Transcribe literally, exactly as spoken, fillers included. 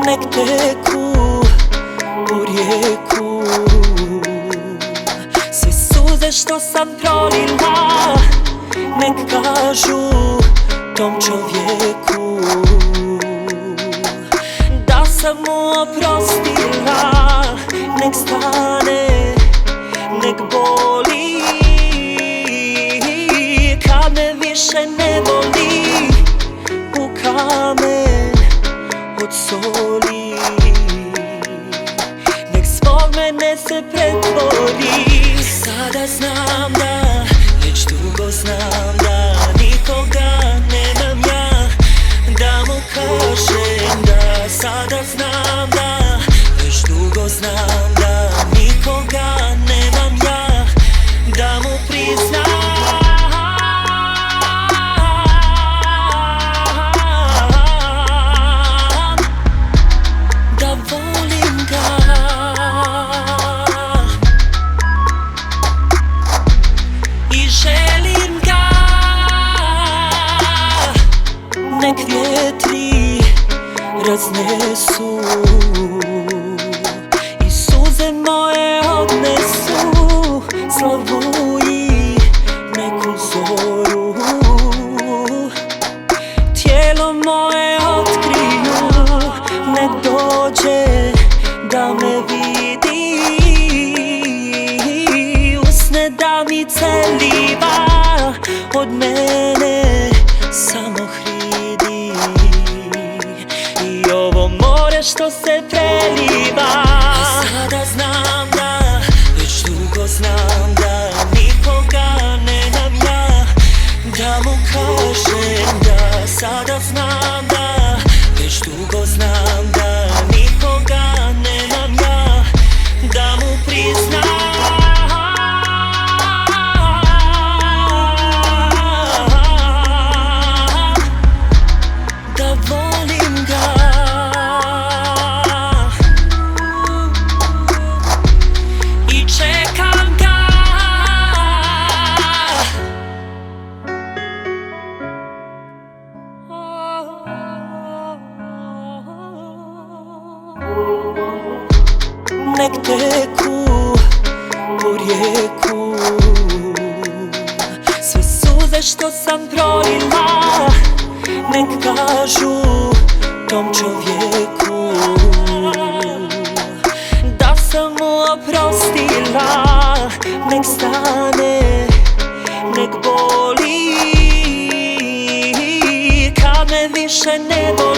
nek teku u rijeku sve suze što sam prolila, nek kažu tom čovjeku da sam mu oprostila. Nek stane, nek boli kad me više ne voli u kamen od soli. Nek zbog mene se pretvori. Sada znam da, već dugo znam da nikoga nemam ja da mu kažem da. Sada znam da, već dugo znam da nikoga nemam ja da mu priznam da volim ga. I želim ga. Nek vjetri raznesu i suze moje odnesu slavu i neku zoru. Tijelo moje otkriju, nek dođe da me vidi. Usne da mi celiva, od mene samo hridi. I ovo more što se preliva. A sada znam da, već dugo znam da nikoga nemam ja da mu kažem da. Sada znam da, već dugo znam da nikoga nemam ja da mu priznam da volim ga. I čekam ga. Nek teku u rijeku sve suze što sam prolila, nek kažu tom čovjeku da sam mu oprostila. Nek stane, nek boli kad me više ne voli